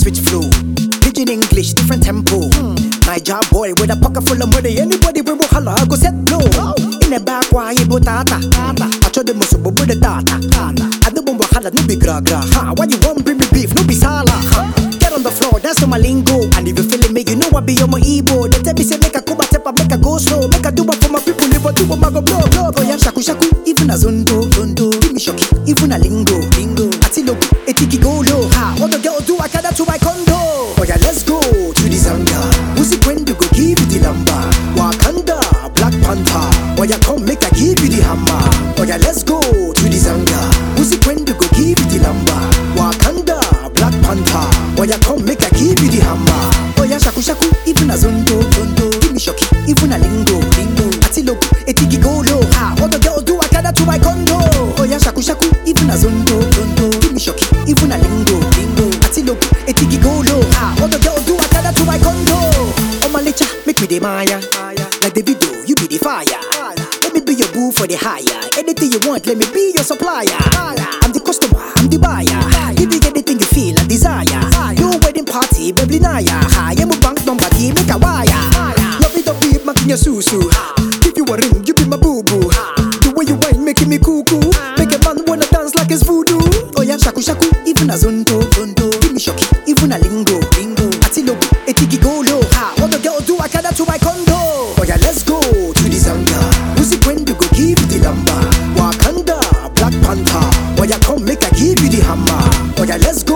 switch flow. Pidgin English, different tempo. Niger boy with a pocket full of money. Anybody we will holler, I go set blow. In the back, why you tata? I show them most of the data. I don't want holler, no be gra gra. Why you want bring me beef, no be sala? Get on the floor, dance to my lingo. And if you feeling me, you know I be on my ego. They tell me say make a come step up, make a go slow, make a do it for my people, live do what I go blow, blow. Oh yeah, shaku shaku, even a zondo, give me shocky, even a lingo. Atilo, etiki go low. All the girls do I gather to my condo. Oh yeah, let's go to the Zanga. Who's it when you go give you the lumber? Wakanda, Black Panther. Oh yeah, come make I give you the hammer. Oh yeah, let's go to the Zanga. Who's it when you go give you the lumber? Wakanda, Black Panther. Oh yeah, come make I give you the hammer. Oh yeah, shaku shaku, even a zondo. Give me shocky, even a lingo. Atilo, etiki go low. All the girls do I gather to my condo. Oh yeah, shaku shaku, even a zondo. Give me shocky, even a lingo. Atilo, etiki go low. All the girls do I gather to my condo. Oh my licha, make me the Maya. Like the video, you be the fire. Let me be your boo for the hire. Anything you want, let me be your supplier. I'm the customer, I'm the buyer. Give you anything you feel and desire. No wedding party, baby naya. I'm a bank number, make a wire. Love it up, beat, making your susu. Give you a ring, you be my boo boo. The way you whine, making me cuckoo. Make a man wanna dance like it's voodoo. Oh yeah, shaku shaku, even a zondo. Give me shocky, even a lingo. Atilo, etiki go low. All the girls do I gather to my condo. Oh yeah, let's go to the Zanga. Who's it when you go give you the lumber? Wakanda, Black Panther. Oh yeah, come make I give you the hammer. Oh yeah, let's go.